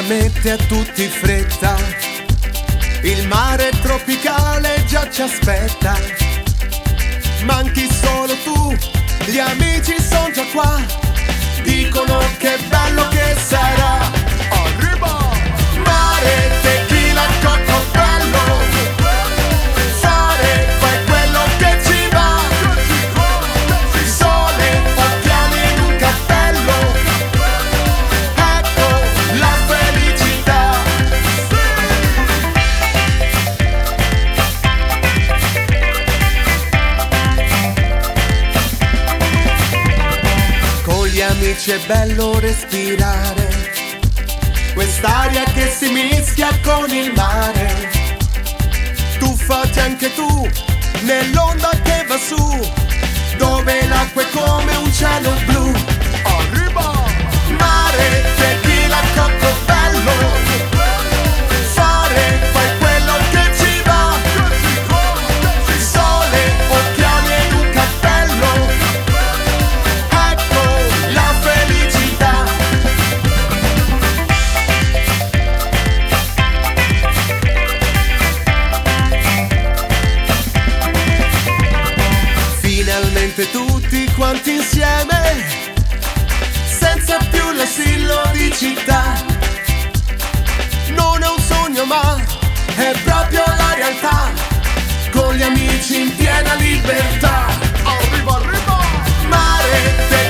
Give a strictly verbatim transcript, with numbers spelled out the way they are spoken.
mette a tutti fretta, il mare tropicale già ci aspetta. Manchi solo tu, gli amici son già qua, dicono che bello che sarà. Arriva! Mare, tequila, coccobello, fare, fai quello che ci va. Sole, occhiali in un cappello, ecco la felicità. Con gli amici è bello respirare quest'aria che si mischia con il mare. Tuffati anche tu nell'onda che va su, dove l'acqua è come un cielo blu. Arriva! Mare, tequila, coccobello, fare, fai quello che ci va. Sole, occhiali e un cappello, ecco la felicità. Finalmente tutti quanti insieme, senza più l'assillo di città. Non è un sogno ma è proprio la realtà, con gli amici in piena libertà. Arriva, arriva! Mare, te